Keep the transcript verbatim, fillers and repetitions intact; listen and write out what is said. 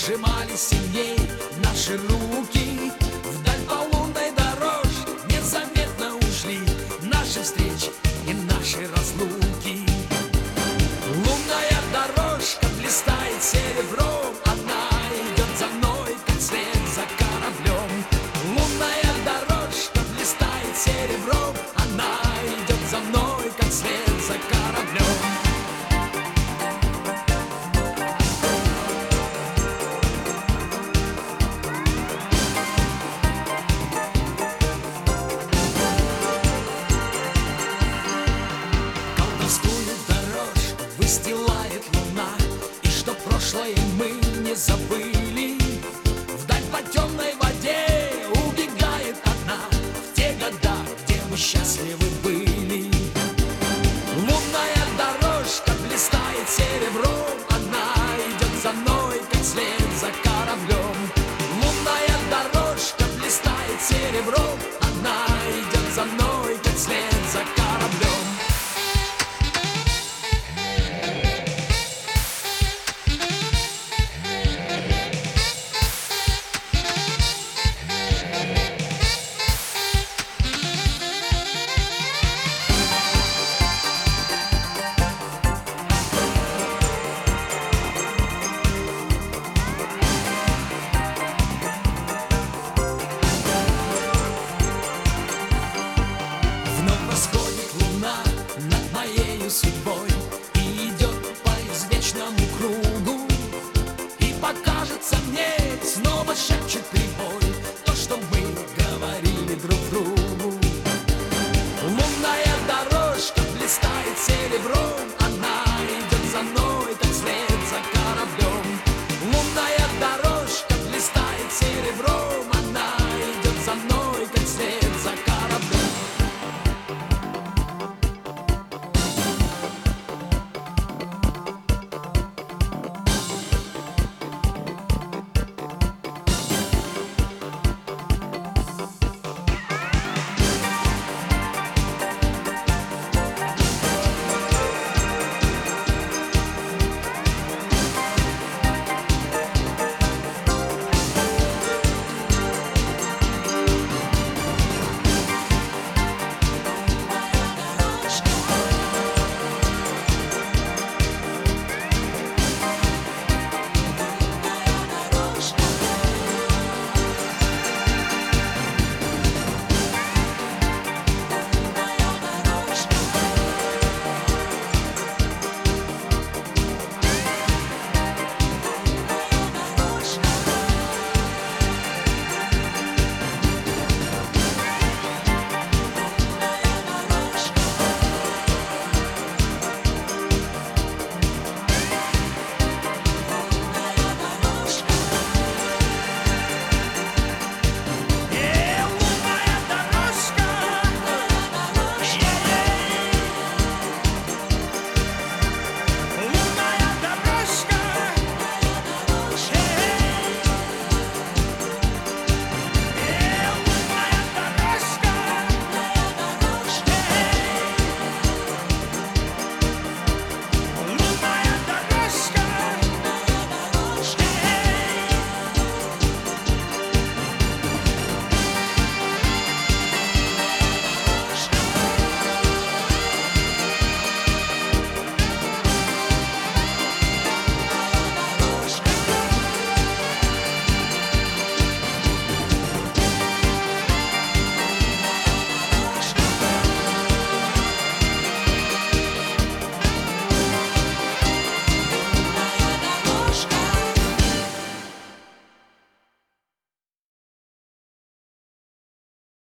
сжимали сильней наши руки. Вдаль по лунной дорожке незаметно ушли наши встречи и наши разлуки. Лунная дорожка блистает серебром, она идет за мной, как след за кораблем. Лунная дорожка блистает серебром, она идет за мной, как след за кораблем. Выстилает луна, и что прошлое мы не забыли. Вдаль по темной воде убегает одна, в те года, где мы счастливы были. Лунная дорожка блистает серебром, она идет за мной, как след за кораблем. Лунная дорожка блистает серебром, она идет за мной, как след за кораблем. Над моею судьбой и идет по извечному кругу, и покажется мне, снова шепчет прибой.